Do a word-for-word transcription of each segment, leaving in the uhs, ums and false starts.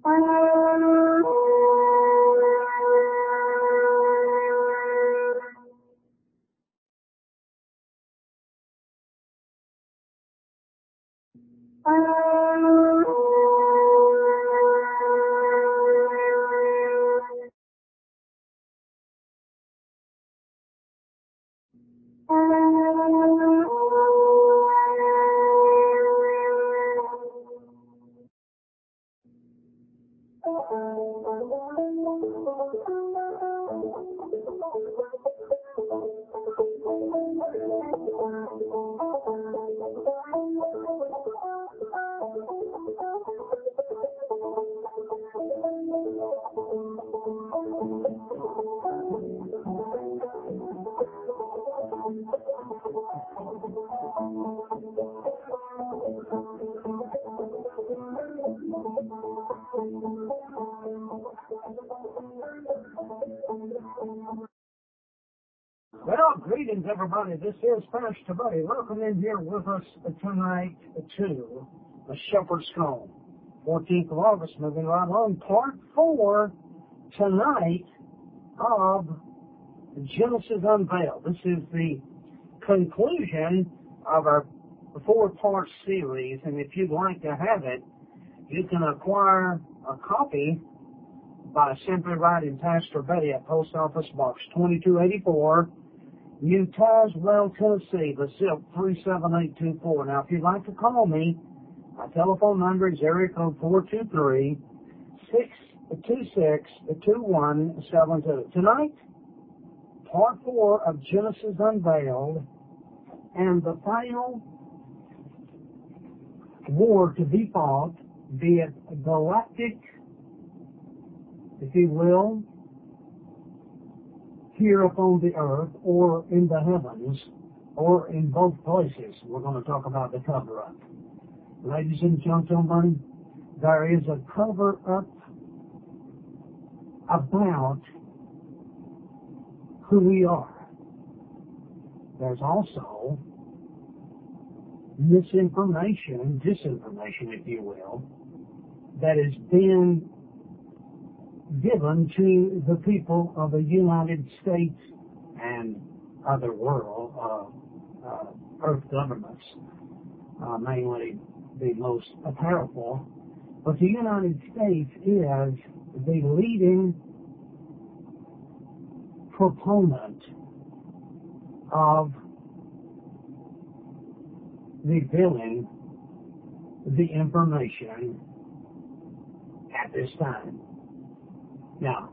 Well, greetings, everybody. This is Pastor Buddy. Welcome in here with us tonight to the Shepherd's Call. fourteenth of August, moving right on. Part four tonight of Genesis Unveiled. This is the conclusion of our four-part series, and if you'd like to have it, you can acquire a copy by simply writing Pastor Buddy at Post Office Box twenty-two eighty-four, New Tazewell, Tennessee, the zip three seven eight two four. Now, if you'd like to call me, my telephone number is area code four two three, six two six, two one seven two. Tonight, part four of Genesis Unveiled, and the final war to be fought, be it galactic, if you will, here upon the earth, or in the heavens, or in both places. We're going to talk about the cover-up. Ladies and gentlemen, there is a cover-up about who we are. There's also misinformation, disinformation, if you will, that has been given to the people of the United States and other world, uh, uh, earth governments, uh, mainly the most powerful. But the United States is the leading proponent of revealing the information at this time. Now,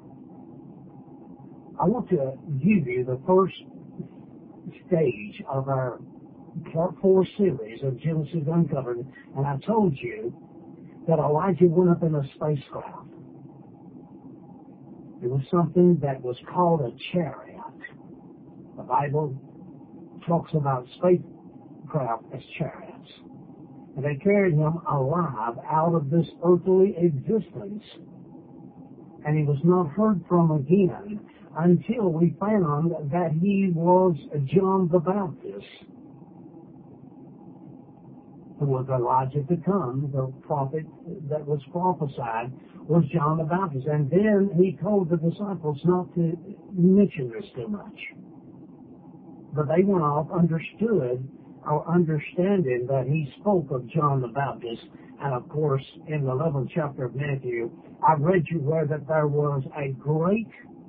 I want to give you the first stage of our Part four series of Genesis Uncovered, and I told you that Elijah went up in a spacecraft. It was something that was called a chariot. The Bible talks about spacecraft as chariots. And they carried him alive out of this earthly existence. And he was not heard from again until we found that he was John the Baptist, who was Elijah to come. The prophet that was prophesied was John the Baptist. And then he told the disciples not to mention this too much. But they went off, understood, or understanding that he spoke of John the Baptist. And of course, in the eleventh chapter of Matthew, I read you where that there was a great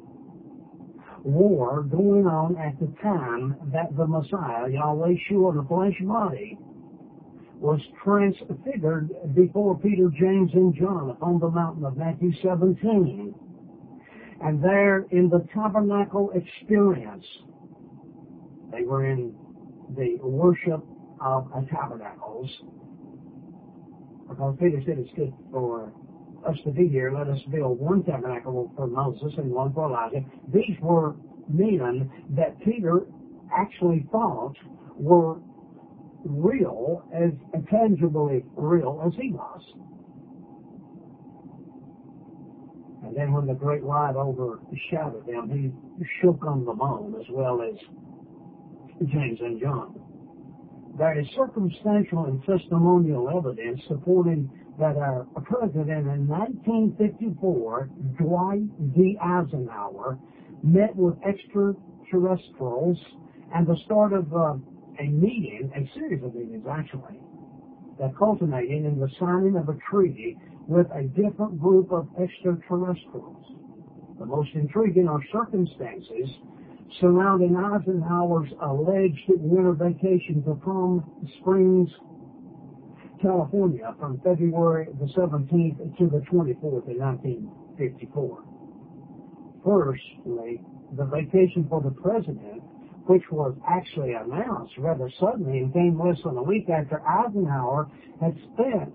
war going on at the time that the Messiah, Yahweh Shua, the flesh body, was transfigured before Peter, James, and John upon the mountain of Matthew seventeen. And there in the tabernacle experience, they were in the worship of tabernacles. Because Peter said it's good for us to be here. Let us build one tabernacle for Moses and one for Elijah. These were men that Peter actually thought were real, as tangibly real as he was. And then when the great light overshadowed them, he shook on the bone as well as James and John. There is circumstantial and testimonial evidence supporting that our president in nineteen fifty-four, Dwight D. Eisenhower, met with extraterrestrials and the start of uh, a meeting, a series of meetings actually, that culminated in the signing of a treaty with a different group of extraterrestrials. The most intriguing are circumstances surrounding Eisenhower's alleged winter vacation to Palm Springs, California from February the seventeenth to the twenty-fourth in nineteen fifty-four. Firstly, the vacation for the president, which was actually announced rather suddenly and came less than a week after Eisenhower had spent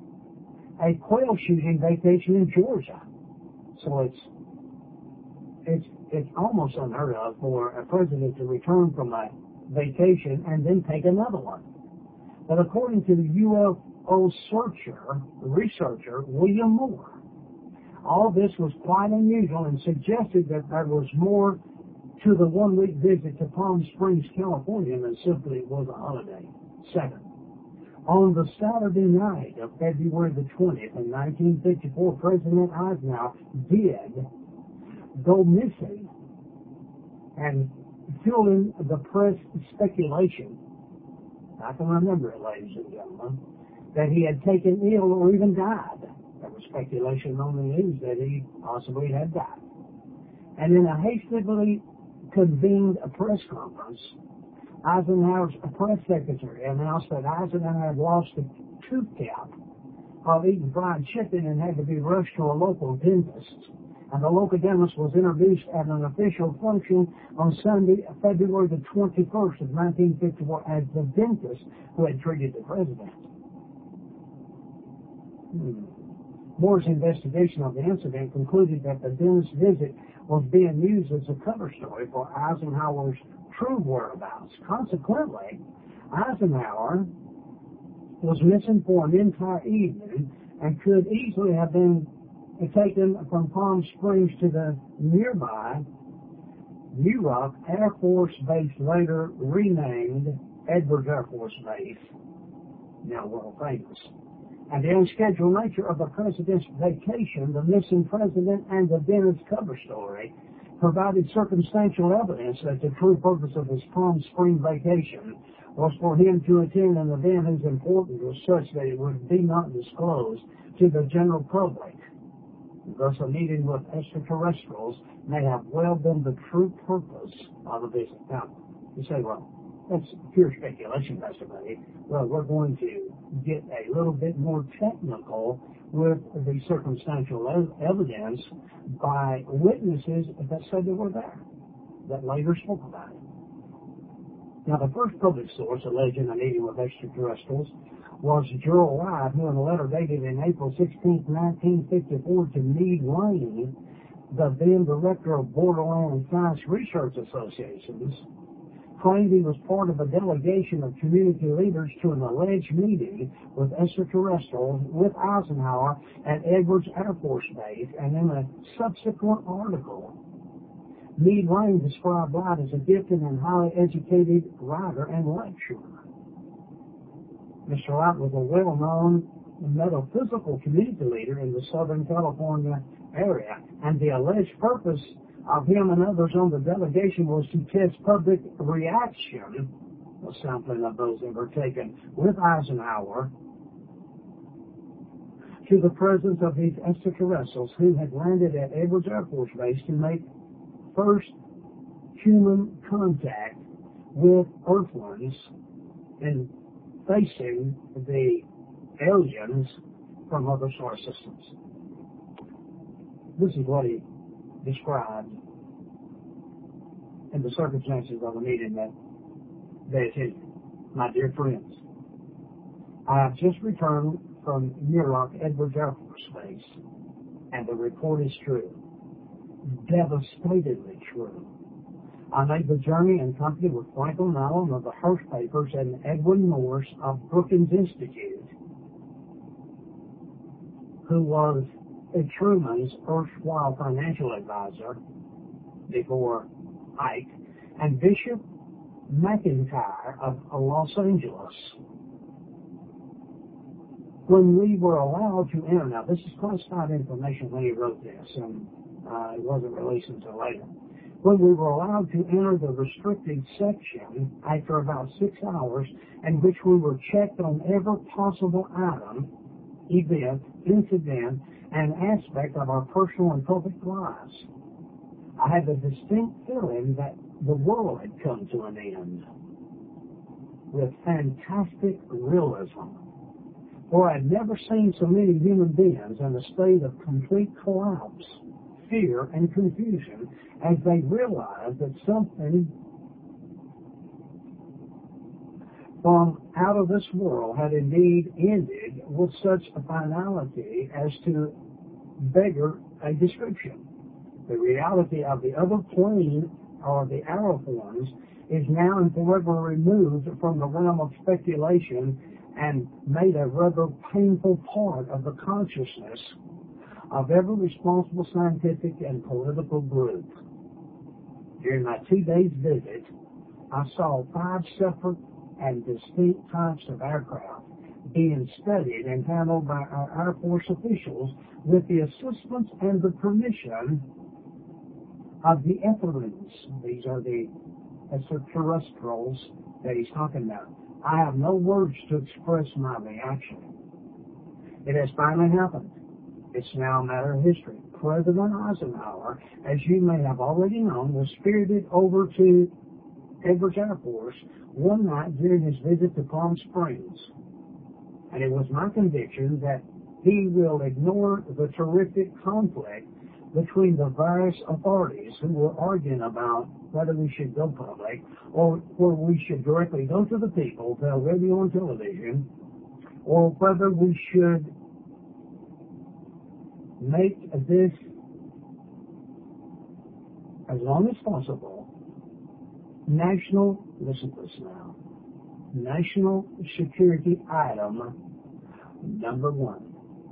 a quail shooting vacation in Georgia. So it's it's it's almost unheard of for a president to return from a vacation and then take another one. But according to the U F O searcher, researcher William Moore, all this was quite unusual and suggested that there was more to the one-week visit to Palm Springs, California than simply it was a holiday. Second, on the Saturday night of February the twentieth in nineteen fifty-four, President Eisenhower did go missing and fueling the press speculation, I can remember it, ladies and gentlemen, that he had taken ill or even died. There was speculation on the news that he possibly had died. And in a hastily convened press conference, Eisenhower's press secretary announced that Eisenhower had lost a tooth cap while eating fried chicken and had to be rushed to a local dentist. And the local dentist was introduced at an official function on Sunday, February the twenty-first of nineteen fifty-four as the dentist who had treated the president. Hmm. Moore's investigation of the incident concluded that the dentist's visit was being used as a cover story for Eisenhower's true whereabouts. Consequently, Eisenhower was missing for an entire evening and could easily have been taken from Palm Springs to the nearby Muroc Air Force Base, later renamed Edwards Air Force Base, now world famous. And the unscheduled nature of the president's vacation, the missing president, and the dentist cover story provided circumstantial evidence that the true purpose of his Palm Springs vacation was for him to attend an event whose importance was such that it would be not disclosed to the general public. Thus, a meeting with extraterrestrials may have well been the true purpose of the visit. Now, you say, well, that's pure speculation, Pastor Buddy. Well, we're going to get a little bit more technical with the circumstantial evidence by witnesses that said they were there, that later spoke about it. Now, the first public source alleging a meeting with extraterrestrials was Gerald White, who in a letter dated in April sixteenth, nineteen fifty-four to Meade Lane, the then director of Borderland Science Research Associations, claimed he was part of a delegation of community leaders to an alleged meeting with extraterrestrials with Eisenhower at Edwards Air Force Base, and in a subsequent article, Meade Lane described White as a gifted and highly educated writer and lecturer. Mister White was a well-known metaphysical community leader in the Southern California area, and the alleged purpose of him and others on the delegation was to test public reaction, a sampling of those that were taken with Eisenhower, to the presence of these extraterrestrials who had landed at Edwards Air Force Base to make first human contact with Earthlings and facing the aliens from other solar systems. This is what he described in the circumstances of the meeting that they attended. My dear friends, I have just returned from Muroc Edwards Air Force Base, and the report is true. Devastatingly true. I made the journey in company with Franklin Allen of the Hearst Papers and Edwin Morse of Brookings Institute, who was a Truman's erstwhile financial advisor before Ike, and Bishop McIntyre of Los Angeles. When we were allowed to enter, now this is classified information when he wrote this, and uh, it wasn't released until later. When we were allowed to enter the restricted section after about six hours, in which we were checked on every possible item, event, incident, and aspect of our personal and public lives, I had the distinct feeling that the world had come to an end with fantastic realism. For I had never seen so many human beings in a state of complete collapse, fear, and confusion as they realized that something from out of this world had indeed ended with such a finality as to beggar a description. The reality of the other plane, or the arrow forms, is now and forever removed from the realm of speculation and made a rather painful part of the consciousness of every responsible scientific and political group. During my two days visit, I saw five separate and distinct types of aircraft being studied and handled by our Air Force officials with the assistance and the permission of the Etherins. These are the extraterrestrials that he's talking about. I have no words to express my reaction. It has finally happened. It's now a matter of history. President Eisenhower, as you may have already known, was spirited over to Edwards Air Force one night during his visit to Palm Springs. And it was my conviction that he will ignore the terrific conflict between the various authorities who were arguing about whether we should go public or whether we should directly go to the people, tell radio and television, or whether we should make this, as long as possible, national, listen to this now, national security item number one.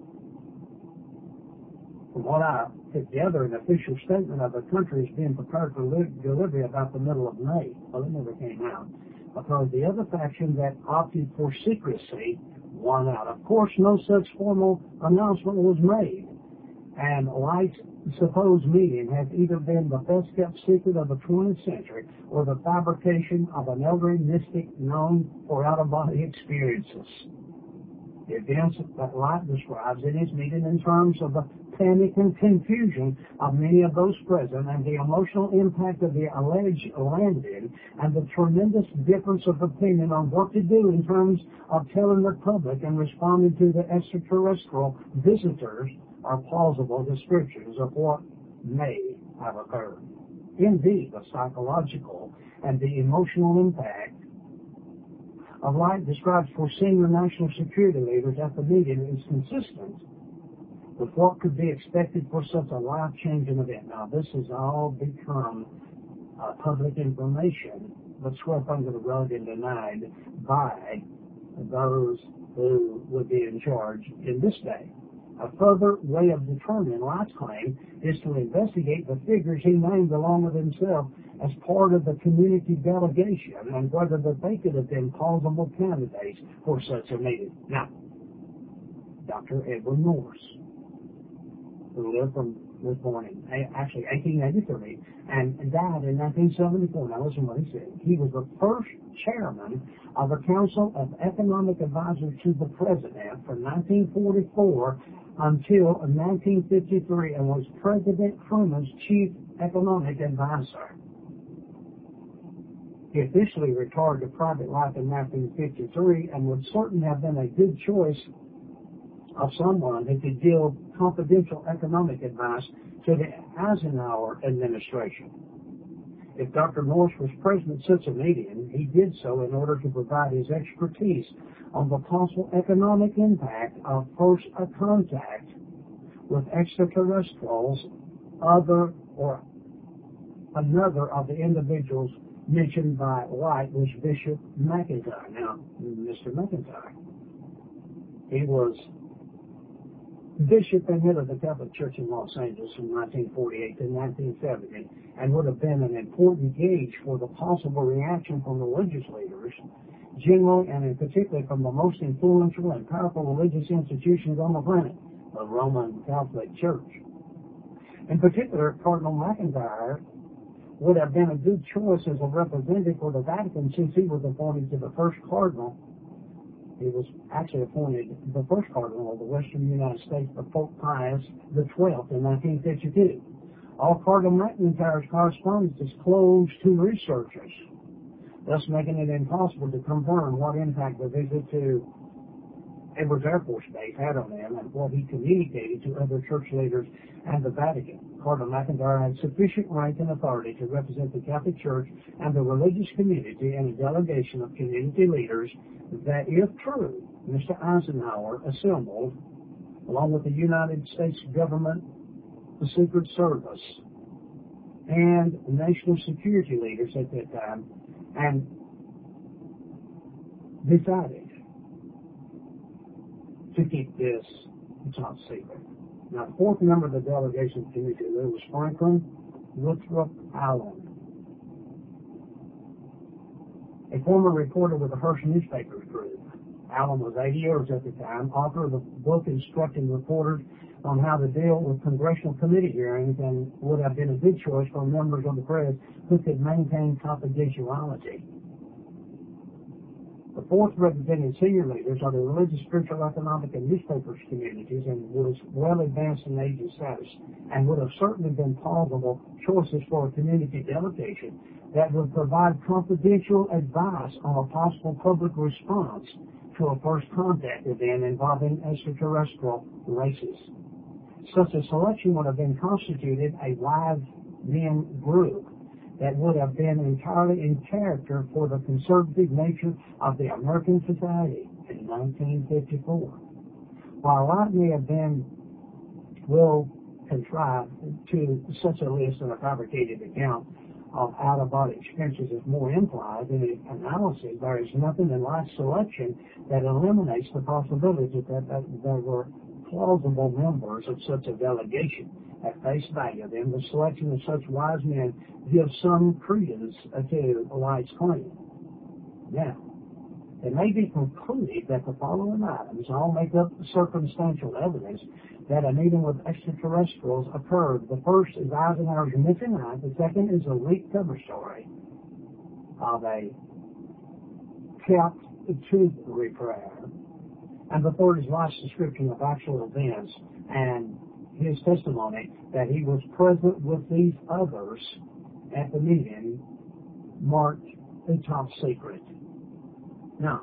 From what I put together, an official statement of the country is being prepared for delivery about the middle of May. Well, it never came out, because the other faction that opted for secrecy won out. Of course, no such formal announcement was made, and Light's supposed meeting has either been the best-kept secret of the twentieth century or the fabrication of an elderly mystic known for out-of-body experiences. The events that Light describes in his meeting in terms of the panic and confusion of many of those present, and the emotional impact of the alleged landing, and the tremendous difference of opinion on what to do in terms of telling the public and responding to the extraterrestrial visitors, are plausible descriptions of what may have occurred. Indeed, the psychological and the emotional impact of Light describes for senior national security leaders at the meeting is consistent with what could be expected for such a life-changing event. Now, this has all become uh, public information, but swept under the rug and denied by those who would be in charge in this day. A further way of determining Light's claim is to investigate the figures he named along with himself as part of the community delegation, and whether that they could have been plausible candidates for such a meeting. Now, Doctor Edward Morse, who lived from, was born in actually eighteen eighty-three and died in nineteen seventy-four. Now listen to what he said. He was the first chairman of the Council of Economic Advisors to the President from nineteen forty-four until nineteen fifty-three, and was President Truman's chief economic advisor. He officially retired to private life in nineteen fifty-three and would certainly have been a good choice of someone who could give confidential economic advice to the Eisenhower administration. If Doctor Morse was present at such a meeting, he did so in order to provide his expertise on the possible economic impact of first a contact with extraterrestrials, other or another of the individuals mentioned by Light was Bishop McIntyre. Now, Mister McIntyre, he was bishop and head of the Catholic Church in Los Angeles from nineteen forty-eight to nineteen seventy, and would have been an important gauge for the possible reaction from religious leaders, generally and in particular from the most influential and powerful religious institutions on the planet, the Roman Catholic Church. In particular, Cardinal McIntyre would have been a good choice as a representative for the Vatican since he was appointed to the first cardinal. He was actually appointed the first cardinal of the Western United States by Pope Pius the twelfth in nineteen fifty-two. All Cardinal McIntyre's correspondence is closed to researchers, thus making it impossible to confirm what impact the visit to Edwards Air Force Base had on him and what he communicated to other church leaders and the Vatican. Cardinal McIntyre had sufficient rank and authority to represent the Catholic Church and the religious community in a delegation of community leaders that, if true, Mister Eisenhower assembled, along with the United States government, the Secret Service, and national security leaders at that time, and decided to keep this top secret. Now, the fourth member of the delegation committee was Franklin Winthrop Allen, a former reporter with the Hearst Newspapers Group. Allen was eighty years at the time, author of the book instructing reporters on how to deal with congressional committee hearings, and would have been a good choice for members of the press who could maintain confidentiality. The fourth representing senior leaders are the religious, spiritual, economic, and newspapers communities, and was well advanced in age and status, and would have certainly been plausible choices for a community delegation that would provide confidential advice on a possible public response to a first contact event involving extraterrestrial races. Such a selection would have been constituted a wise men group that would have been entirely in character for the conservative nature of the American society in nineteen fifty-four. While light may have been well contrived to such a list and a fabricated account of out-of-body experiences is more implied in the analysis, there is nothing in Light's selection that eliminates the possibility that, that there were plausible members of such a delegation. At face value, then, the selection of such wise men gives some credence to Light's claim. Now, it may be concluded that the following items all make up circumstantial evidence that a meeting with extraterrestrials occurred. The first is Eisenhower's missing eye. The second is a leaked cover story of a capped tooth repair. And the third is Light's description of actual events and his testimony that he was present with these others at the meeting marked a top secret. Now,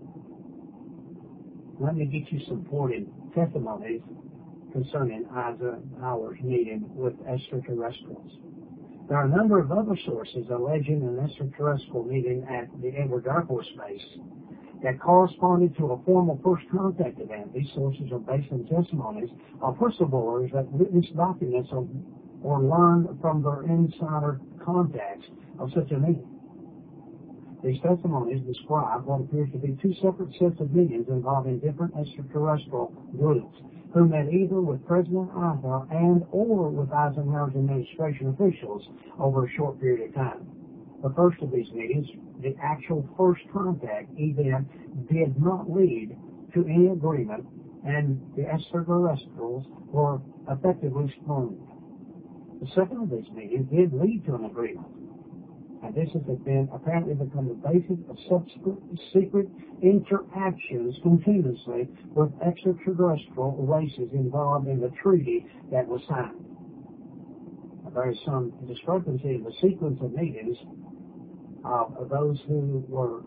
let me get you some supporting testimonies concerning Eisenhower's meeting with extraterrestrials. There are a number of other sources alleging an extraterrestrial meeting at the Edwards Air Force Base that corresponded to a formal first contact event. These sources are based on testimonies of whistleblowers that witnessed documents of, or learned from their insider contacts of such a meeting. These testimonies describe what appears to be two separate sets of meetings involving different extraterrestrial groups who met either with President Eisenhower and or with Eisenhower's administration officials over a short period of time. The first of these meetings, the actual first contact event, did not lead to any agreement, and the extraterrestrials were effectively spooned. The second of these meetings did lead to an agreement, and this has been apparently become the basis of subsequent secret interactions continuously with extraterrestrial races involved in the treaty that was signed. There is some discrepancy in the sequence of meetings of those who were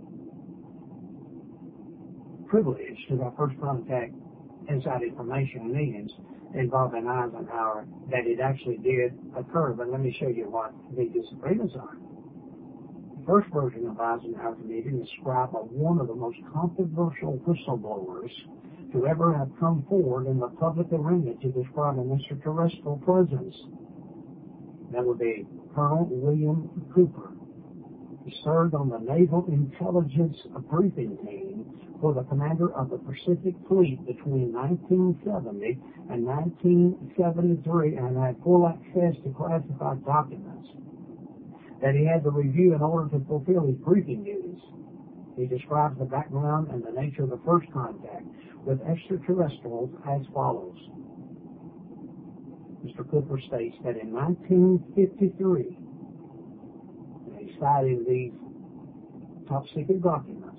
privileged to that first contact inside information meetings involving Eisenhower, that it actually did occur. But let me show you what the disagreements are. The first version of Eisenhower's meeting described of one of the most controversial whistleblowers to ever have come forward in the public arena to describe an extraterrestrial presence. That would be Colonel William Cooper. He served on the Naval Intelligence Briefing Team for the commander of the Pacific Fleet between nineteen seventy and nineteen seventy-three and had full access to classified documents that he had to review in order to fulfill his briefing duties. He describes the background and the nature of the first contact with extraterrestrials as follows. Mister Cooper states that in nineteen fifty-three, and he's citing these top secret documents,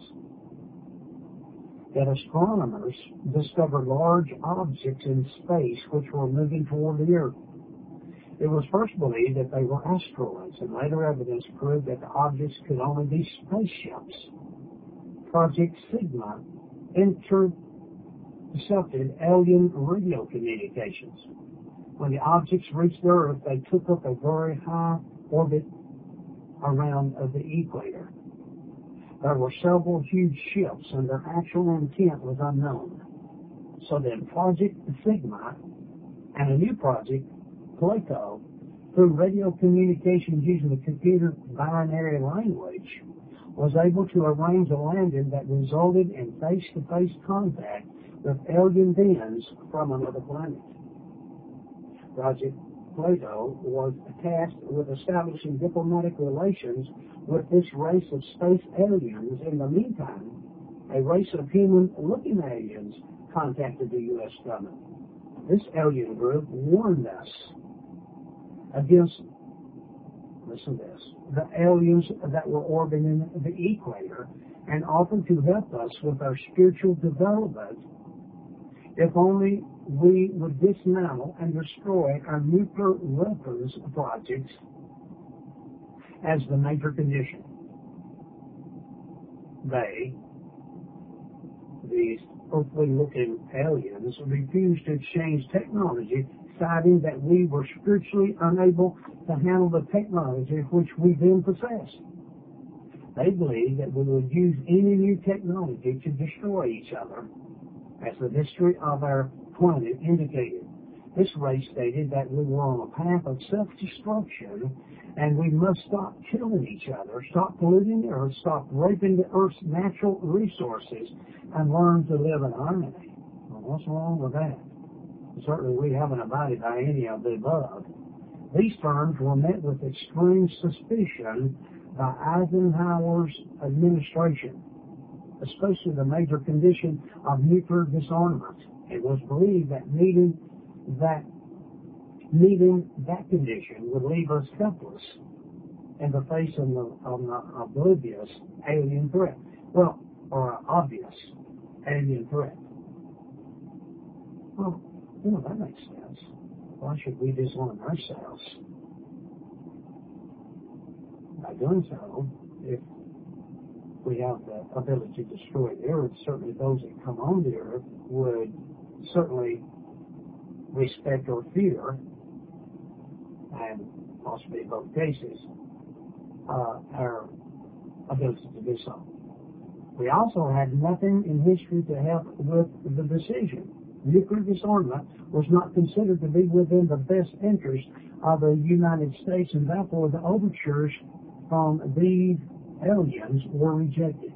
that astronomers discovered large objects in space which were moving toward the Earth. It was first believed that they were asteroids, and later evidence proved that the objects could only be spaceships. Project Sigma intercepted alien radio communications. When the objects reached the Earth, they took up a very high orbit around the equator. There were several huge ships, and their actual intent was unknown. So then Project Sigma and a new project, Plato, through radio communications using the computer binary language, was able to arrange a landing that resulted in face-to-face contact with alien beings from another planet. Project Plato was tasked with establishing diplomatic relations with this race of space aliens. In the meantime, a race of human-looking aliens contacted the U S government. This alien group warned us against, listen to this, the aliens that were orbiting the equator and offered to help us with our spiritual development if only we would dismantle and destroy our nuclear weapons projects as the major condition. They, these earthly-looking aliens, refused to exchange technology, citing that we were spiritually unable to handle the technology which we then possessed. They believed that we would use any new technology to destroy each other, as the history of our planet indicated. This race stated that we were on a path of self-destruction and we must stop killing each other, stop polluting the earth, stop raping the earth's natural resources, and learn to live in harmony. Well, what's wrong with that? Certainly we haven't abided by any of the above. These terms were met with extreme suspicion by Eisenhower's administration, especially the major condition of nuclear disarmament. It was believed that meeting that meeting that condition would leave us helpless in the face of an oblivious alien threat. Well, or an obvious alien threat. Well, you know, that makes sense. Why should we disarm ourselves? By doing so, if we have the ability to destroy the earth, certainly those that come on the earth would certainly respect or fear, and possibly in both cases, uh, our ability to do so. We also had nothing in history to help with the decision. Nuclear disarmament was not considered to be within the best interest of the United States, and therefore the overtures from these aliens were rejected.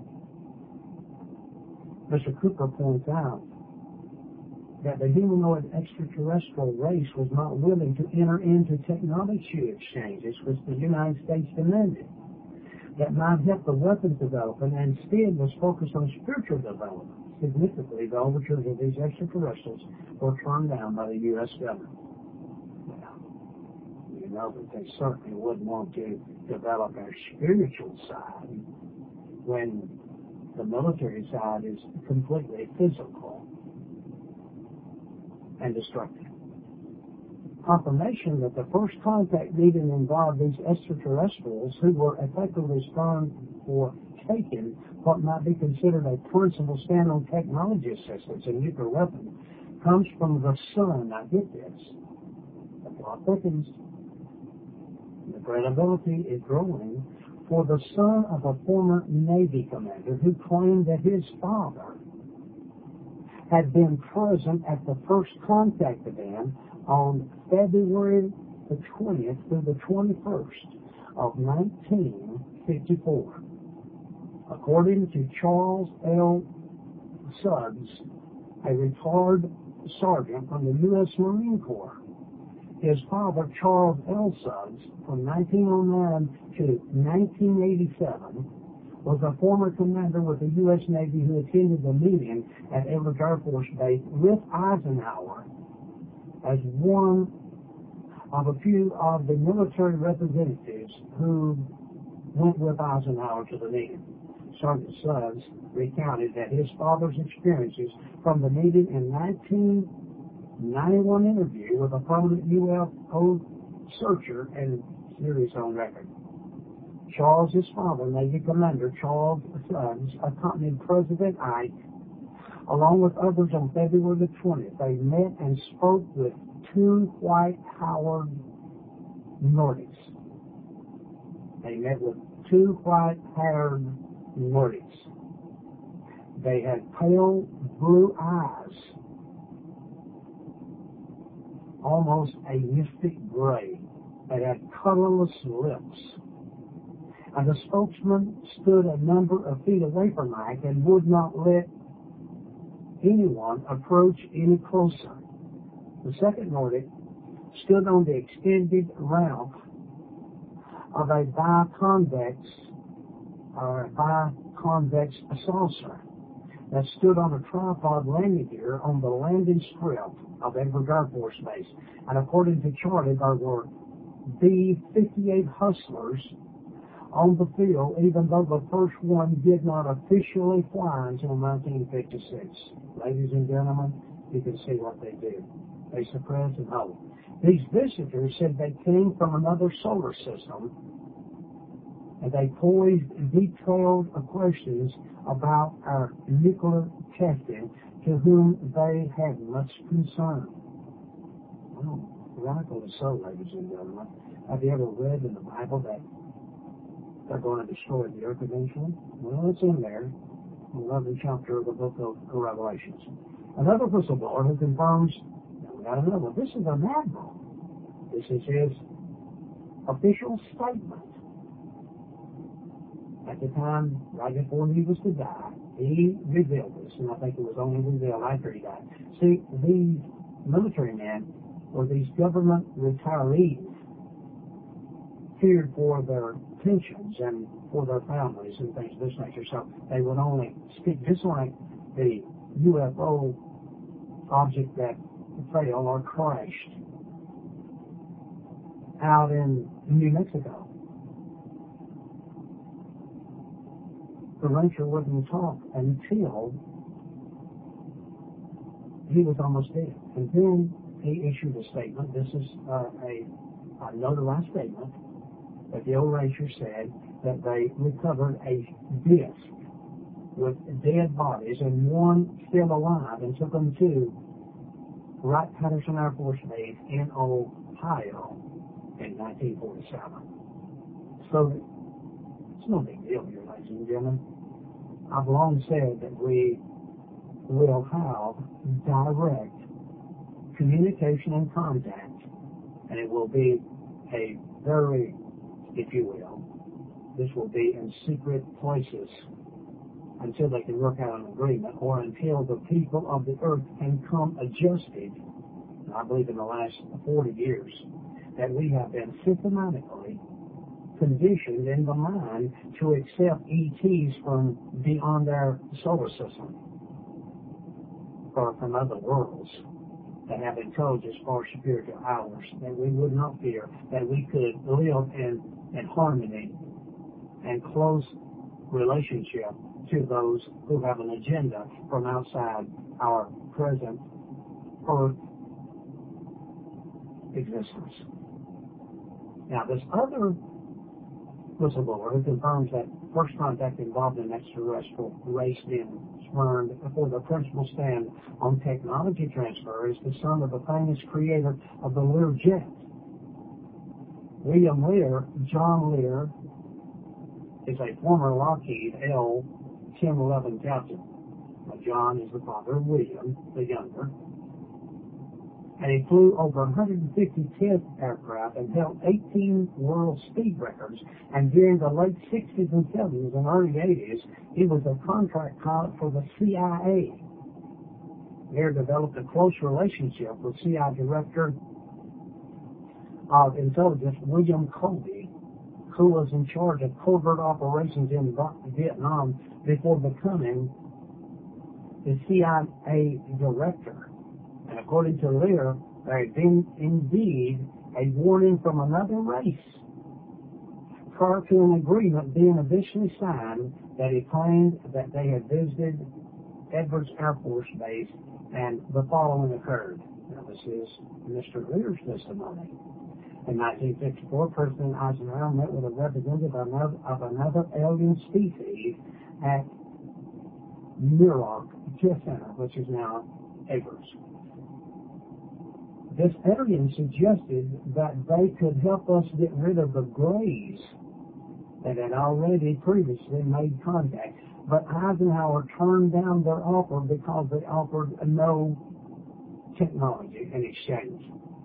Mister Cooper points out that the humanoid extraterrestrial race was not willing to enter into technology exchanges which the United States demanded that might help the weapons development, and instead was focused on spiritual development. Significantly, the overtures of these extraterrestrials were turned down by the U S government. Well, you know that they certainly wouldn't want to develop our spiritual side when the military side is completely physical and destructive. Confirmation that the first contact meeting involved these extraterrestrials who were effectively spurned for taking what might be considered a principal standalone technology assistance in nuclear weapons comes from the sun. Now get this. The plot thickens. The credibility is growing for the son of a former Navy commander who claimed that his father had been present at the first contact event on February the twentieth through the twenty-first of nineteen fifty-four. According to Charles L. Suggs, a retired sergeant from the U S Marine Corps. His father, Charles L. Suggs, from nineteen oh nine to nineteen eighty-seven, was a former commander with the U S Navy who attended the meeting at Edwards Air Force Base with Eisenhower as one of a few of the military representatives who went with Eisenhower to the meeting. Sergeant Suggs recounted that his father's experiences from the meeting in nineteen ninety-one interview with a prominent U F O searcher and series on record. Charles, his father, Navy Commander Charles Suggs, accompanied President Ike along with others on February the twentieth. They met and spoke with two white Howard Nordics. They met with two white Howard Nordics. They had pale blue eyes, almost a mystic gray. They had colorless lips. And the spokesman stood a number of feet away from Ike and would not let anyone approach any closer. The second Nordic stood on the extended ramp of a biconvex or a biconvex saucer that stood on a tripod landing gear on the landing strip of Edwards Air Force Base. And according to Charlie, there were B fifty-eight Hustlers on the field, even though the first one did not officially fly until nineteen fifty-six. Ladies and gentlemen, you can see what they did. They suppressed and hold. These visitors said they came from another solar system, and they posed detailed questions about our nuclear testing, to whom they had much concern. Well, radical is so, ladies and gentlemen. Have you ever read in the Bible that they're going to destroy the earth eventually? Well, it's in there, the eleventh chapter of the book of Revelations. Another whistleblower who confirms, now we got another one. This is an admiral. This is his official statement. At the time, right before he was to die, he revealed this, and I think it was only revealed after he died. See, these military men or these government retirees feared for their pensions and for their families and things of this nature, so they would only speak, just like the U F O object that failed or crashed out in New Mexico. The rancher wouldn't talk until he was almost dead. And then he issued a statement. This is uh, a, a notarized statement that the old rancher said that they recovered a disc with dead bodies and one still alive and took them to Wright-Patterson Air Force Base in Ohio in nineteen forty-seven. So it's no big deal here, ladies and gentlemen. I've long said that we will have direct communication and contact, and it will be a very, if you will, this will be in secret places until they can work out an agreement, or until the people of the earth can come adjusted. And I believe in the last forty years that we have been systematically conditioned in the mind to accept E Ts from beyond our solar system, or from other worlds that have intelligence far superior to ours, that we would not fear, that we could live in, in harmony and close relationship to those who have an agenda from outside our present earth existence. Now, this other whistleblower who confirms that first contact involved an extraterrestrial race being spurned for the principal stand on technology transfer is the son of the famous creator of the Learjet. William Lear, John Lear, is a former Lockheed L ten eleven captain. Now, John is the father of William, the younger. And he flew over one hundred fifty test aircraft and held eighteen world speed records. And during the late sixties and seventies and early eighties, he was a contract pilot for the C I A. There developed a close relationship with C I A Director of Intelligence William Colby, who was in charge of covert operations in Vietnam before becoming the C I A Director. And according to Lear, there had been indeed a warning from another race prior to an agreement being officially signed that he claimed that they had visited Edwards Air Force Base, and the following occurred. Now, this is Mister Lear's testimony. In nineteen fifty-four, President Eisenhower met with a representative of another, of another alien species at Muroc Test Center, which is now Edwards. This alien suggested that they could help us get rid of the Greys that had already previously made contact. But Eisenhower turned down their offer because they offered no technology in exchange.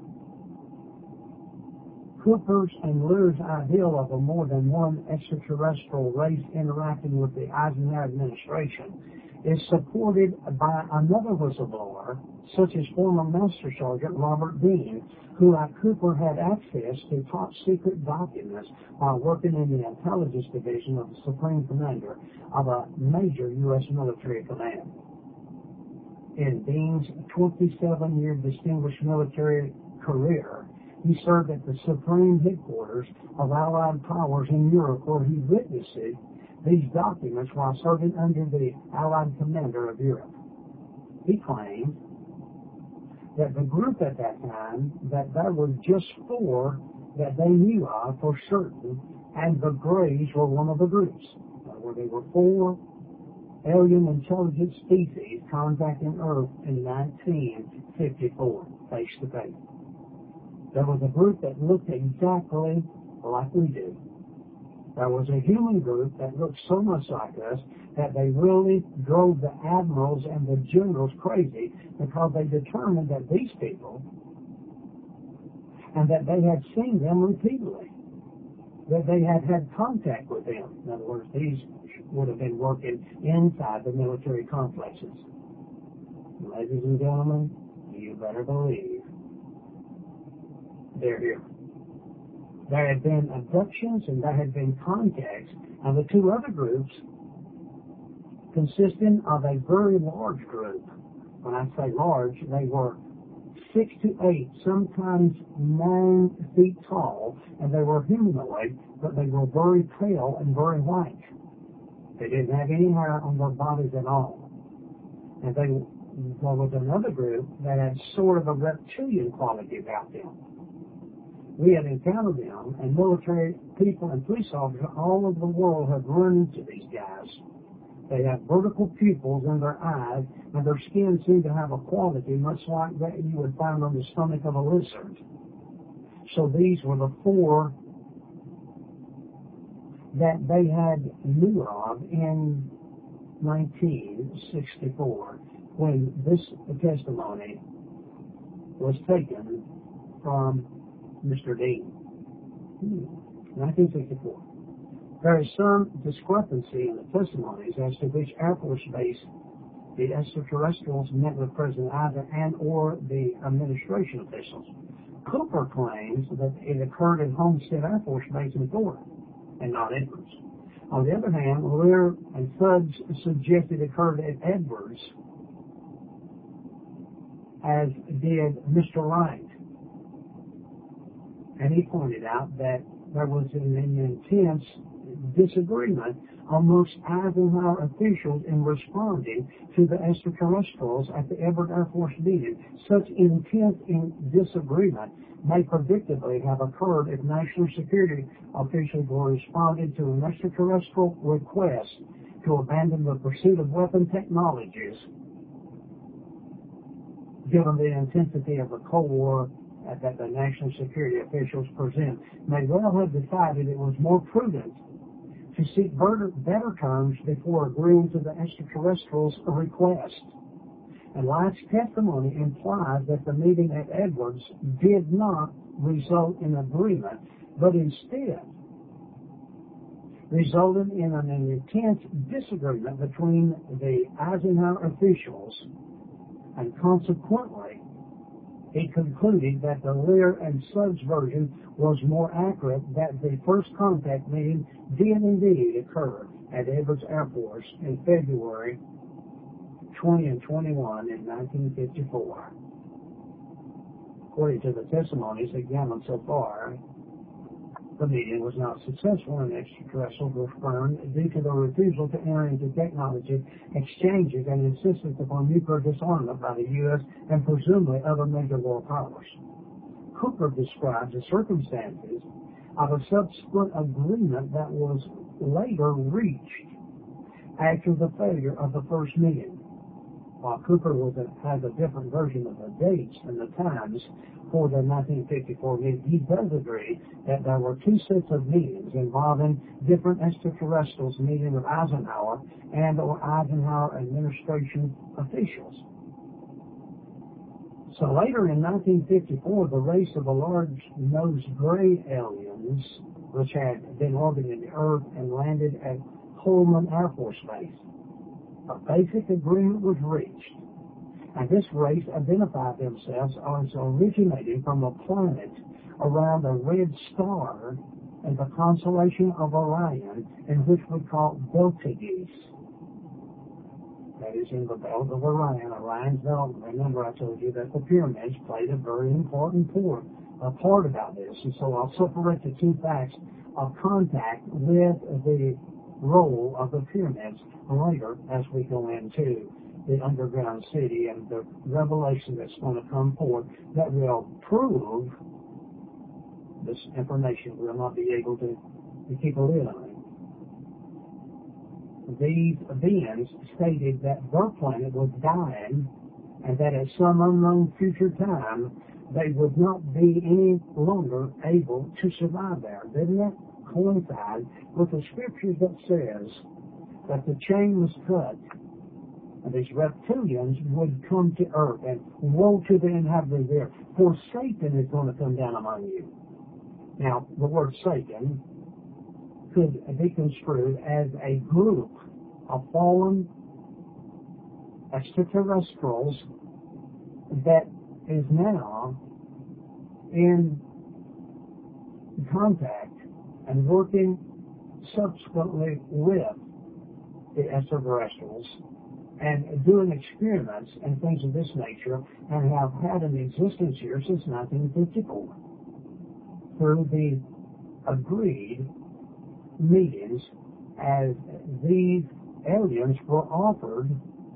Cooper's and Lear's ideal of a more than one extraterrestrial race interacting with the Eisenhower administration is supported by another whistleblower, such as former Master Sergeant Robert Dean, who, like Cooper, had access to top secret documents while working in the intelligence division of the Supreme Commander of a major U S military command. In Dean's twenty-seven year distinguished military career, he served at the Supreme Headquarters of Allied powers in Europe, where he witnessed these documents while serving under the Allied commander of Europe. He claimed that the group at that time, that there were just four that they knew of for certain, and the Greys were one of the groups, where there were four alien intelligent species contacting Earth in nineteen fifty-four, face to face. There was a group that looked exactly like we do. There was a human group that looked so much like us that they really drove the admirals and the generals crazy, because they determined that these people, and that they had seen them repeatedly, that they had had contact with them. In other words, these would have been working inside the military complexes. Ladies and gentlemen, you better believe they're here. There had been abductions and there had been contacts, and the two other groups consisting of a very large group. When I say large, they were six to eight, sometimes nine feet tall, and they were humanoid, but they were very pale and very white. They didn't have any hair on their bodies at all. And they, there was another group that had sort of a reptilian quality about them. We had encountered them, and military people and police officers all over the world have run into these guys. They have vertical pupils in their eyes, and their skin seemed to have a quality much like that you would find on the stomach of a lizard. So these were the four that they had knew of in nineteen sixty-four, when this testimony was taken from Mister Dean. nineteen sixty-four. There is some discrepancy in the testimonies as to which Air Force base the extraterrestrials met with President Eisenhower and or the administration officials. Cooper claims that it occurred at Homestead Air Force Base in Florida, and not Edwards. On the other hand, Lear and Thuds suggested it occurred at Edwards, as did Mister Wright. And he pointed out that there was an intense disagreement amongst Eisenhower officials in responding to the extraterrestrials at the Edwards Air Force meeting. Such intense disagreement may predictably have occurred if national security officials were responding to an extraterrestrial request to abandon the pursuit of weapon technologies, given the intensity of the Cold War that the national security officials present, may well have decided it was more prudent to seek better, better terms before agreeing to the extraterrestrials' request. And Light's testimony implies that the meeting at Edwards did not result in agreement, but instead resulted in an intense disagreement between the Eisenhower officials, and consequently, he concluded that the Lear and Suggs version was more accurate, that the first contact meeting did indeed occur at Edwards Air Force in February twentieth and twenty-first in nineteen fifty-four. According to the testimonies examined so far, the meeting was not successful and extraterrestrials were confirmed due to the refusal to enter into technology exchanges and insistence upon nuclear disarmament by the U S and presumably other major world powers. Cooper describes the circumstances of a subsequent agreement that was later reached after the failure of the first meeting. While Cooper was a, has a different version of the dates and the times for the nineteen fifty-four meeting, he does agree that there were two sets of meetings involving different extraterrestrials meeting with Eisenhower and or Eisenhower administration officials. So later in nineteen fifty-four, the race of the large-nosed gray aliens, which had been orbiting the Earth and landed at Holman Air Force Base, a basic agreement was reached, and this race identified themselves as originating from a planet around a red star in the constellation of Orion, in which we call Betelgeuse. That is in the belt of Orion, Orion's belt. Remember, I told you that the pyramids played a very important part, a part about this, and so I'll separate the two facts of contact with the role of the pyramids later as we go into the underground city and the revelation that's going to come forth that will prove this information will not be able to, to keep a lid on it. These beings stated that their planet was dying and that at some unknown future time they would not be any longer able to survive there. Didn't that coincide with the scriptures that says that the chain was cut and these reptilians would come to earth, and woe to the inhabitants there, for Satan is going to come down among you. Now, the word Satan could be construed as a group of fallen extraterrestrials that is now in contact and working subsequently with the extraterrestrials and doing experiments and things of this nature, and have had an existence here since nineteen fifty-four through the agreed meetings, as these aliens were offered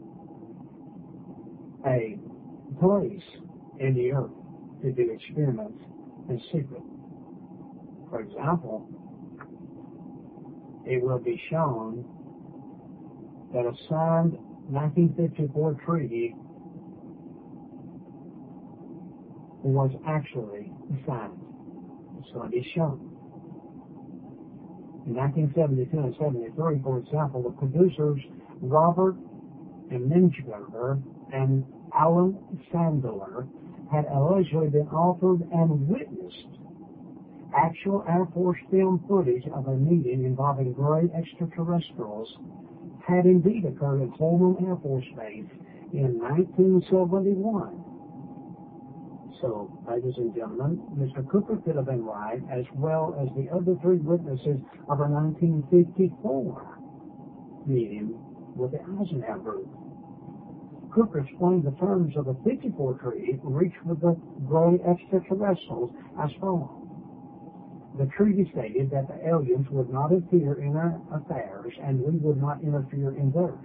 a place in the earth to do experiments in secret. For example, it will be shown that a signed nineteen fifty-four treaty was actually signed. It's going to be shown. In nineteen seventy-two and seventy-three, for example, the producers Robert Minchberger and Alan Sandler had allegedly been offered and witnessed actual Air Force film footage of a meeting involving gray extraterrestrials had indeed occurred at Holman Air Force Base in nineteen seventy-one. So, ladies and gentlemen, Mister Cooper could have been right, as well as the other three witnesses of a nineteen fifty-four meeting with the Eisenhower group. Cooper explained the terms of the fifty-four treaty reached with the gray extraterrestrials as follows. The treaty stated that the aliens would not interfere in our affairs and we would not interfere in theirs.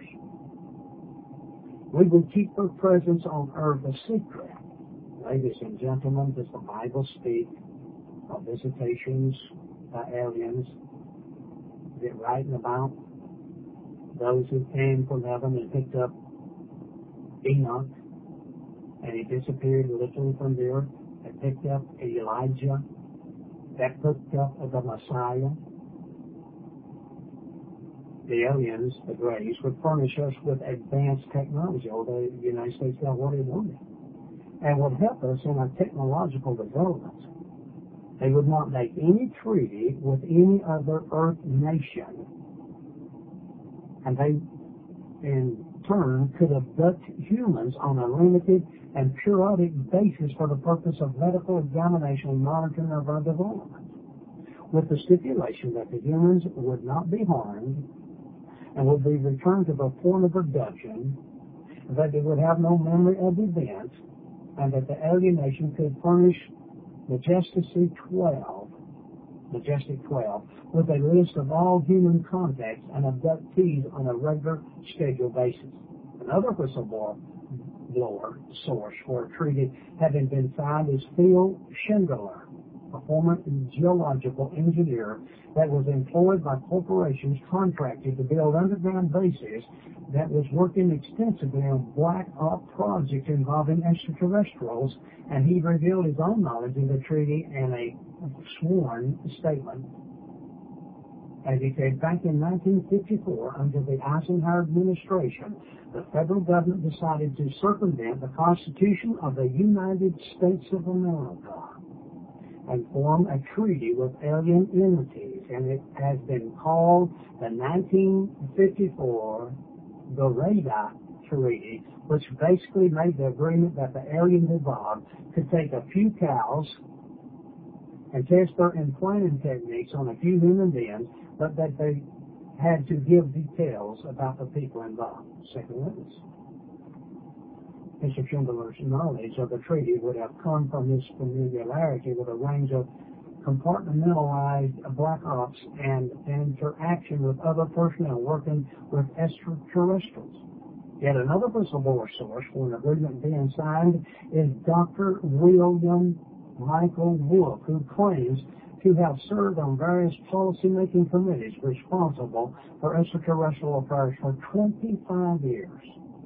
We would keep their presence on earth a secret. Ladies and gentlemen, does the Bible speak of visitations by aliens? Is it writing about those who came from heaven and picked up Enoch and he disappeared literally from the earth, and picked up Elijah, that picked up the Messiah? the aliens, the Greys, would furnish us with advanced technology, although the United States got what it wanted, and would help us in our technological development. They would not make any treaty with any other Earth nation, and they, in turn, could abduct humans on a limited and periodic basis for the purpose of medical examination and monitoring of our development, with the stipulation that the humans would not be harmed and would be returned to the point of abduction, that they would have no memory of the event, and that the alien nation could furnish Majestic twelve, Majestic twelve, with a list of all human contacts and abductees on a regular scheduled basis. Another whistleblower blower source for a treaty having been signed is Phil Schindler, a former geological engineer that was employed by corporations contracted to build underground bases that was working extensively on black op projects involving extraterrestrials, and he revealed his own knowledge of the treaty in a sworn statement. As he said, back in nineteen fifty-four, under the Eisenhower administration, the federal government decided to circumvent the Constitution of the United States of America and form a treaty with alien entities, and it has been called the nineteen fifty-four Goreda Treaty, which basically made the agreement that the aliens involved could take a few cows and test their implanting techniques on a few human beings, but that they had to give details about the people involved. Second witness. Mister Schindler's knowledge of the treaty would have come from his familiarity with a range of compartmentalized black ops and interaction with other personnel working with extraterrestrials. Yet another whistleblower source for an agreement being signed is Doctor William Michael Wolf, who claims to have served on various policy-making committees responsible for extraterrestrial affairs for twenty-five years.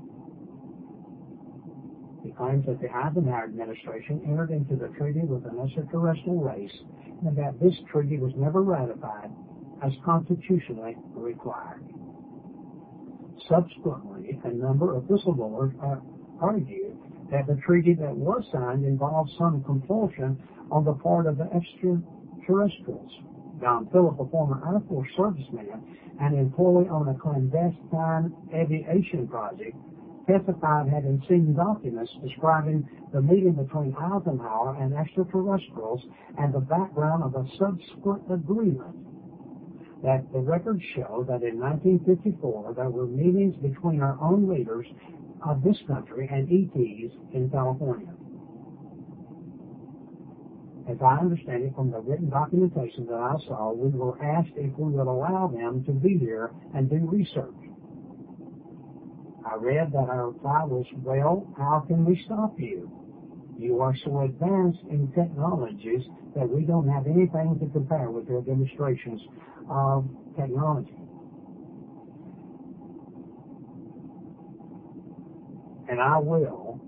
He claims that the Eisenhower administration entered into the treaty with an extraterrestrial race and that this treaty was never ratified as constitutionally required. Subsequently, a number of whistleblowers argued that the treaty that was signed involved some compulsion on the part of the extraterrestrials. Don Phillip, a former Air Force serviceman and employee on a clandestine aviation project, testified having seen documents describing the meeting between Eisenhower and extraterrestrials and the background of a subsequent agreement. That the records show that in nineteen fifty-four there were meetings between our own leaders of this country and E Ts in California. As I understand it from the written documentation that I saw, we were asked if we would allow them to be here and do research. I read that our reply was, well, how can we stop you? You are so advanced in technologies that we don't have anything to compare with your demonstrations of technology. And I will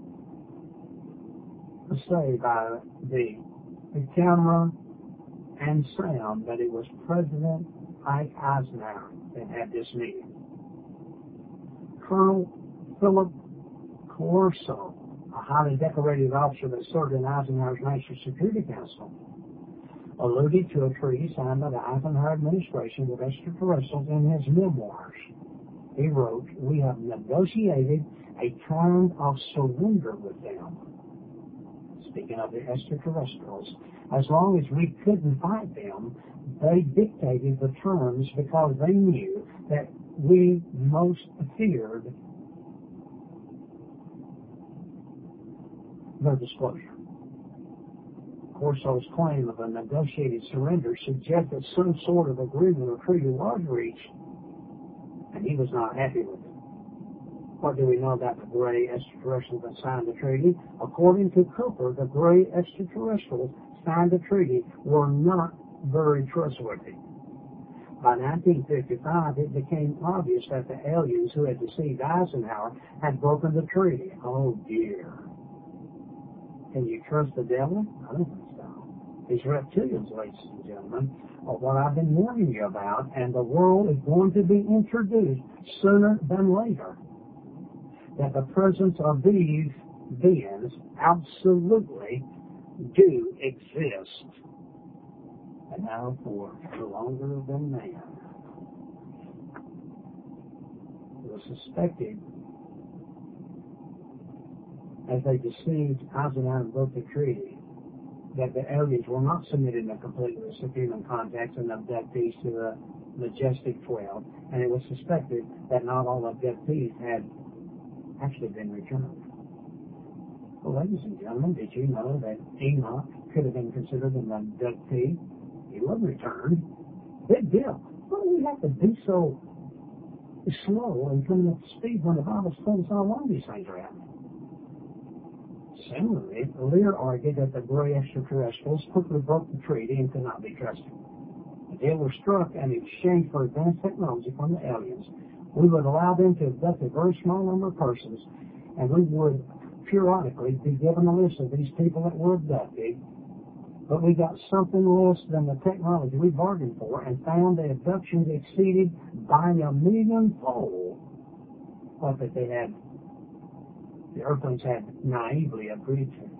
say by the, the camera and sound that it was President Ike Eisenhower that had this meeting. Colonel Philip Corso, a highly decorated officer that served in Eisenhower's National Security Council, alluded to a treaty signed by the Eisenhower administration with extraterrestrials in his memoirs. He wrote, "We have negotiated a kind of surrender with them." Speaking of the extraterrestrials, as long as we couldn't fight them, they dictated the terms because they knew that we most feared their disclosure. Corso's claim of a negotiated surrender suggests that some sort of agreement or treaty was reached, and he was not happy with it. What do we know about the gray extraterrestrials that signed the treaty? According to Cooper, the gray extraterrestrials signed the treaty were not very trustworthy. By nineteen fifty-five, it became obvious that the aliens who had deceived Eisenhower had broken the treaty. Oh dear. Can you trust the devil? I don't think so. These reptilians, ladies and gentlemen, are what I've been warning you about, and the world is going to be introduced sooner than later that the presence of these beings absolutely do exist. And now for longer than man. It was suspected as they deceived Eisenhower and broke the treaty that the aliens were not submitting a complete list of human contacts and abductees to the Majestic twelve, and it was suspected that not all abductees had actually been returned. Well, ladies and gentlemen, did you know that Enoch could have been considered an abductee? He was returned. Big deal. Why do we have to be so slow and coming up to speed when the Bible's told us how long these things are happening? Similarly, Lear argued that the gray extraterrestrials quickly broke the treaty and could not be trusted. The deal was struck, and in exchange for advanced technology from the aliens, we would allow them to abduct a very small number of persons, and we would periodically be given a list of these people that were abducted, but we got something less than the technology we bargained for and found the abductions exceeded by a millionfold what that they had, the Earthlings had naively agreed to.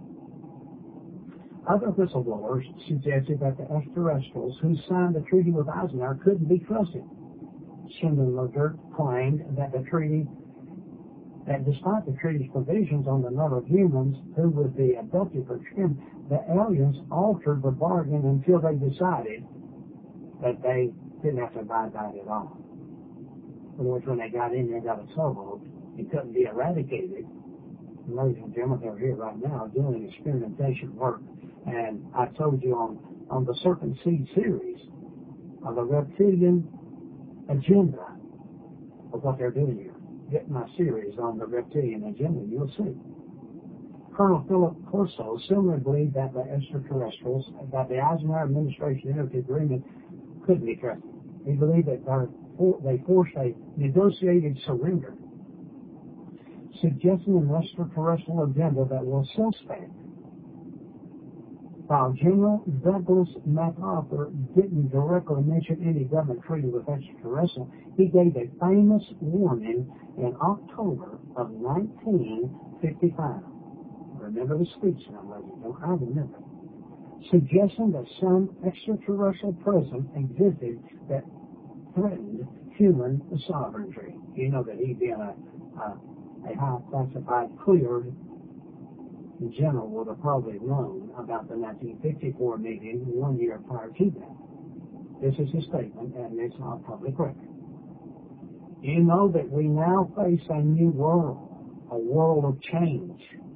Other whistleblowers suggested that the extraterrestrials who signed the treaty with Eisenhower couldn't be trusted. Schindelberger claimed that the treaty, that despite the treaty's provisions on the number of humans who would be abducted for trim, the aliens altered the bargain until they decided that they didn't have to abide by it at all. In other words, when they got in there, got a toehold, it couldn't be eradicated. And ladies and gentlemen, they're here right now doing experimentation work. And I told you on, on the Serpent Seed series of the reptilian agenda of what they're doing here. Get my series on the reptilian agenda, you'll see. Colonel Philip Corso similarly believed that the extraterrestrials, that the Eisenhower administration entered the agreement couldn't be trusted. He believed that they forced a negotiated surrender, suggesting an extraterrestrial agenda that was suspect. While General Douglas MacArthur didn't directly mention any government treaty with extraterrestrials, he gave a famous warning in October of nineteen fifty-five. Remember the speech now, ladies and gentlemen? I remember. Suggesting that some extraterrestrial presence existed that threatened human sovereignty. You know that he being a, a, a high classified cleared general would have probably known about the nineteen fifty-four meeting one year prior to that. This is a statement, and it's on public record. You know that we now face a new world, a world of change.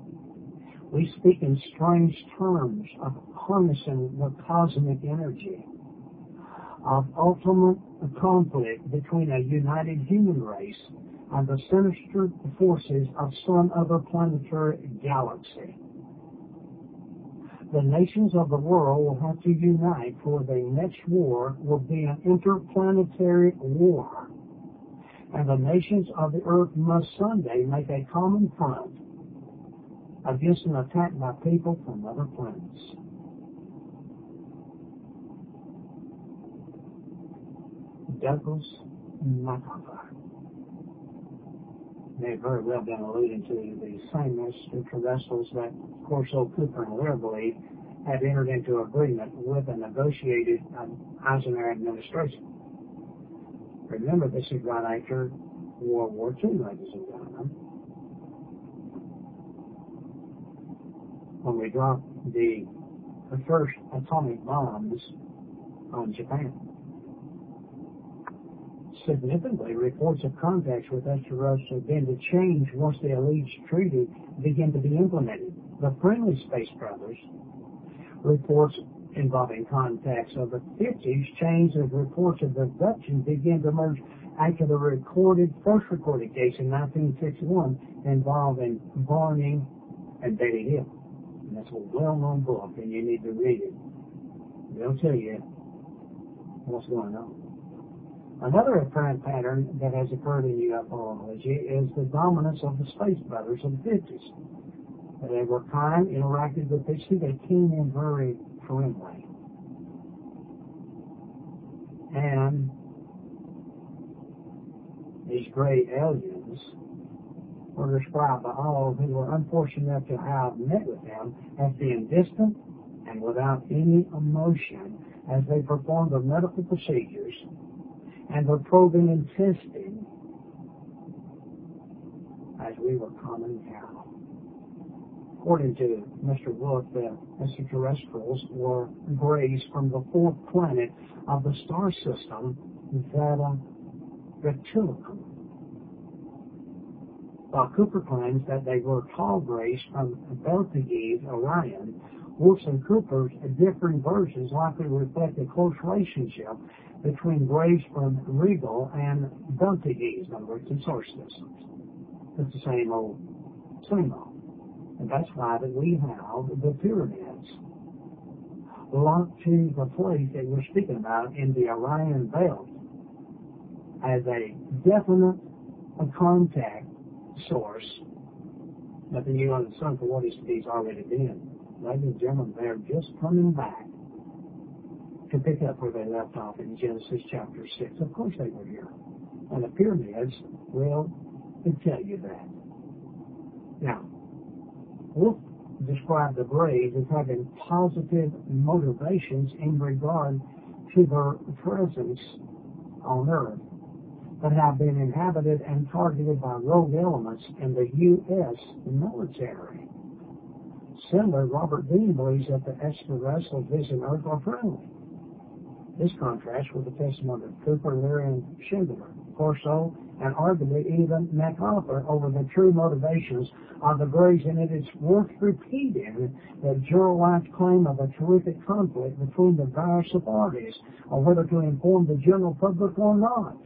We speak in strange terms of harnessing the cosmic energy, of ultimate conflict between a united human race and the sinister forces of some other planetary galaxy. The nations of the world will have to unite, for the next war will be an interplanetary war. And the nations of the earth must someday make a common front against an attack by people from other planets. Douglas MacArthur may very well have been alluding to the same extraterrestrials that Corso, Cooper, and Lear believed had entered into agreement with a negotiated um, Eisenhower administration. Remember, this is right after World War Two, ladies and gentlemen, when we dropped the, the first atomic bombs on Japan. Significantly, reports of contacts with extraterrestrials began to change once the alleged treaty began to be implemented. The Friendly Space Brothers reports involving contacts of the fifties changed as reports of abductions began to emerge after the recorded, first recorded case in nineteen sixty-one involving Barney and Betty Hill. And that's a well-known book, and you need to read it. They'll tell you what's going on. Another apparent pattern that has occurred in ufology is the dominance of the Space Brothers in the fifties. They were kind, interacted with history, they came in very friendly. And these great aliens were described by all who were unfortunate enough to have met with them as being distant and without any emotion as they performed their medical procedures and their probing and testing as we were common cattle. According to Mister Wood, the extraterrestrials were raised from the fourth planet of the star system, Zeta Reticuli, while Cooper claims that they were tall grays from Betelgeuse Orion. Wolf's and Cooper's differing versions likely reflect a close relationship between grays from Regal and Betelgeuse, in other words, in solar systems. It's the same old, same old. And that's why that we have the pyramids locked to the place that we're speaking about in the Orion Belt as a definite contact source. Nothing new on the sun for what he's already been. Ladies and gentlemen, they're just coming back to pick up where they left off in Genesis chapter six. Of course they were here. And the pyramids will tell you that. Now, Wolf described the graves as having positive motivations in regard to their presence on Earth, but have been inhabited and targeted by rogue elements in the U S military. Similar, Robert Dean believes that the extraterrestrials visiting Earth are friendly. This contrasts with the testimony of Cooper, Leary, and Schindler, Corso, and arguably even MacArthur over the true motivations of the grays, and it is worth repeating that Gerald's claim of a terrific conflict between the various authorities on whether to inform the general public or not.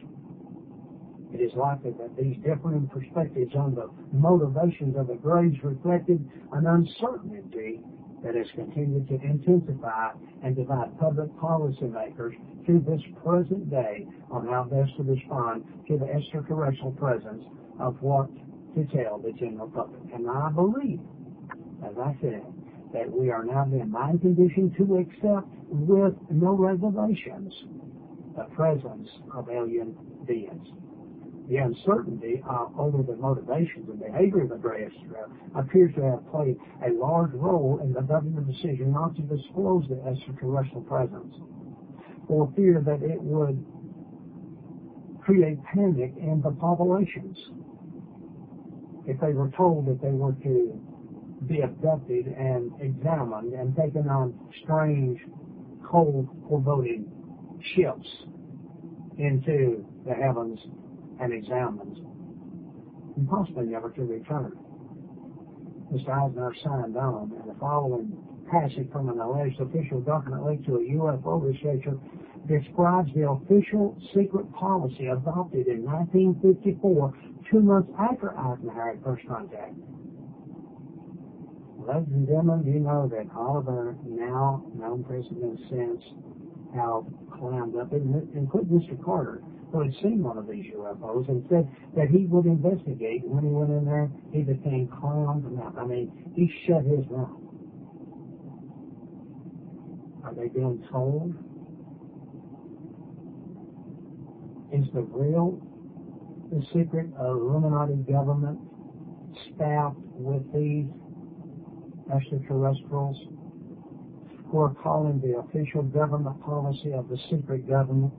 It is likely that these differing perspectives on the motivations of the grays reflected an uncertainty that has continued to intensify and divide public policymakers to this present day on how best to respond to the extraterrestrial presence of what to tell the general public. And I believe, as I said, that we are now being mind conditioned to accept with no reservations the presence of alien beings. The uncertainty uh, over the motivations and behavior of the gray extra appears to have played a large role in the government decision not to disclose the extraterrestrial presence, for fear that it would create panic in the populations. If they were told that they were to be abducted and examined and taken on strange, cold, foreboding ships into the heavens and examined, and possibly never to return. Mister Eisner signed on, and the following passage from an alleged official document linked to a U F O researcher describes the official secret policy adopted in nineteen fifty-four, two months after Eisenhower had first contact. Ladies and gentlemen, you know that all of our now known presidents since have climbed up, including Mister Carter, who had seen one of these U F Os and said that he would investigate. When he went in there, he became clowned mouth. I mean, he shut his mouth. Are they being told? Is the real, the secret Illuminati government staffed with these extraterrestrials who are calling the official government policy of the secret government?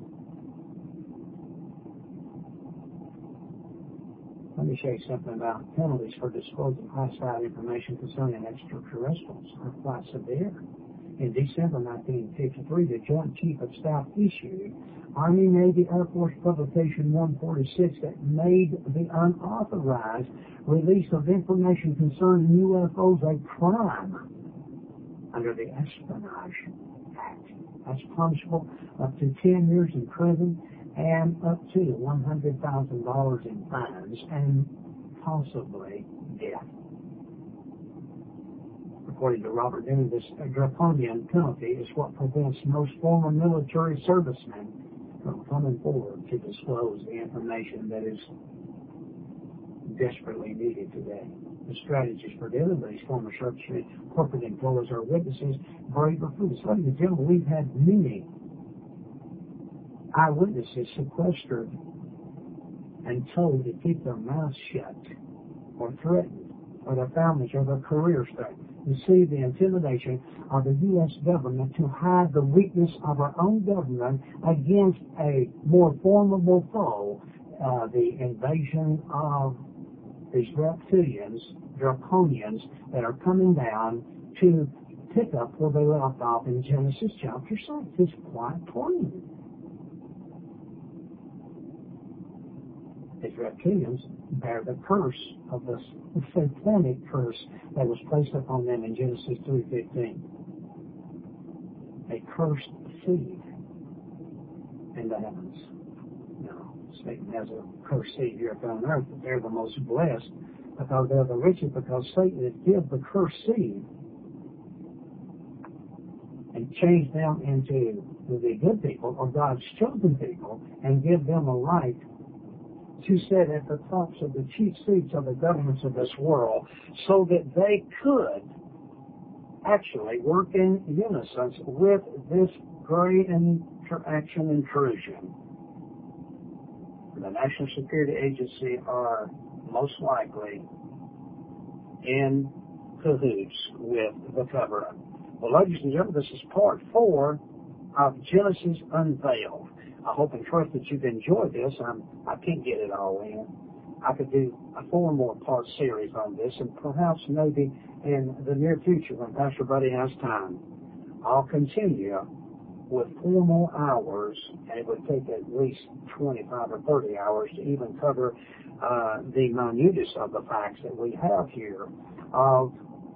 Let me show you something about penalties for disclosing classified information concerning extraterrestrials. Are quite severe. In December nineteen fifty-three, the Joint Chief of Staff issued Army, Navy, Air Force Publication one forty-six that made the unauthorized release of information concerning U F Os a crime under the Espionage Act. That's punishable up to ten years in prison and up to one hundred thousand dollars in fines and possibly death. According to Robert Dean, this draconian penalty is what prevents most former military servicemen from coming forward to disclose the information that is desperately needed today. The strategies for dealing with these former servicemen, corporate employees, or witnesses vary for food. Ladies and gentlemen, we've had many eyewitnesses sequestered and told to keep their mouths shut, or threatened, or their families or their careers threatened. You see the intimidation of the U S government to hide the weakness of our own government against a more formidable foe, uh, the invasion of these reptilians, draconians, that are coming down to pick up where they left off in Genesis chapter six. It's quite plain. These reptilians bear the curse of the satanic curse that was placed upon them in Genesis three fifteen. A cursed seed in the heavens. Now, Satan has a cursed seed here upon earth, but they're the most blessed because they're the richest, because Satan had given the cursed seed and changed them into the good people, or God's chosen people, and give them a right to sit at the tops of the chief seats of the governments of this world, so that they could actually work in unison with this great interaction intrusion. The National Security Agency are most likely in cahoots with the cover-up. Well, ladies and gentlemen, this is part four of Genesis Unveiled. I hope and trust that you've enjoyed this. I'm, I can't get it all in. I could do a four more part series on this, and perhaps maybe in the near future when Pastor Buddy has time, I'll continue with four more hours, and it would take at least twenty-five or thirty hours to even cover uh, the minutest of the facts that we have here of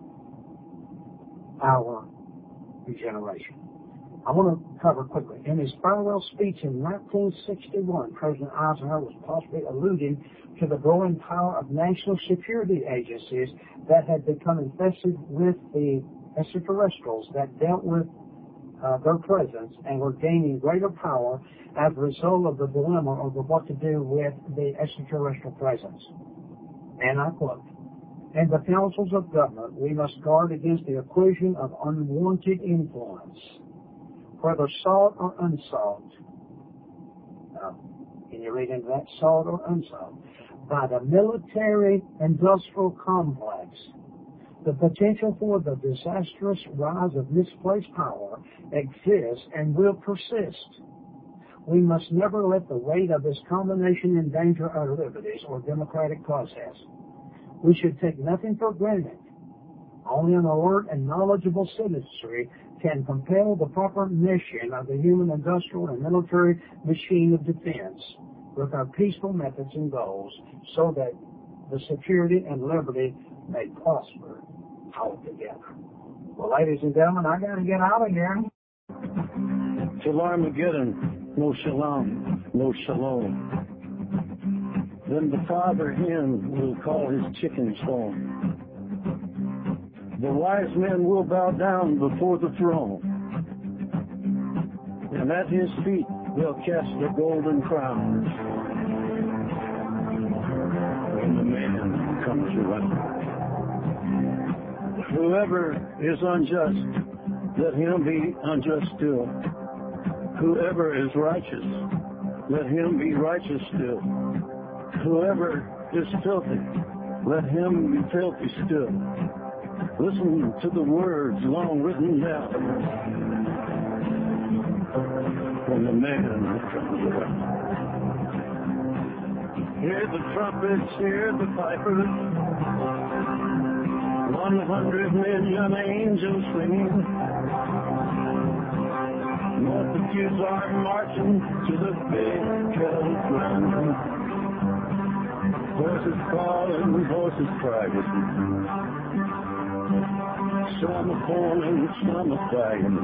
our regeneration. I want to cover quickly. In his farewell speech in nineteen sixty-one, President Eisenhower was possibly alluding to the growing power of national security agencies that had become infested with the extraterrestrials that dealt with uh, their presence and were gaining greater power as a result of the dilemma over what to do with the extraterrestrial presence. And I quote, "In the councils of government, we must guard against the accretion of unwanted influence, whether sought or unsought." Now, can you read into that? Sought or unsought? By the military-industrial complex. The potential for the disastrous rise of misplaced power exists and will persist. We must never let the weight of this combination endanger our liberties or democratic process. We should take nothing for granted. Only an alert and knowledgeable citizenry can compel the proper mission of the human industrial and military machine of defense with our peaceful methods and goals, so that the security and liberty may prosper altogether. Well, ladies and gentlemen, I got to get out of here. Till Armageddon, no shalom, no shalom. Then the father hen will call his chickens home. The wise men will bow down before the throne, and at his feet they'll cast their golden crowns when the man comes around. Whoever is unjust, let him be unjust still. Whoever is righteous, let him be righteous still. Whoever is filthy, let him be filthy still. Listen to the words long written down when the man comes around. Hear the trumpets, hear the pipers, one hundred million angels singing. Multitudes are marching to the big kettle drum. Voices calling, voices crying. Some are falling, some are flying.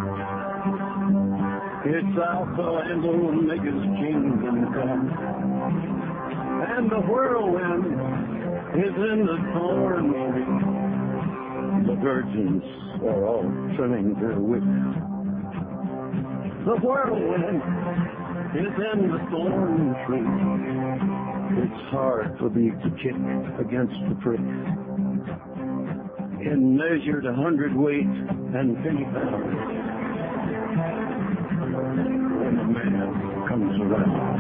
It's Alpha and Omega's kingdom come. And the whirlwind is in the thorn tree. The virgins are all trimming their wicks. The whirlwind is in the thorn tree. It's hard for thee to kick against the prick. In measured a hundredweight and penny pounds, when the man comes comes around.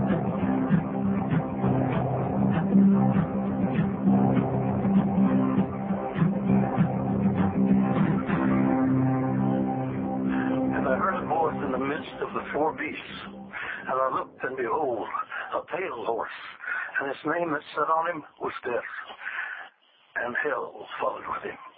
And I heard a voice in the midst of the four beasts, and I looked, and behold, a pale horse, and his name that sat on him was Death, and hell followed with him.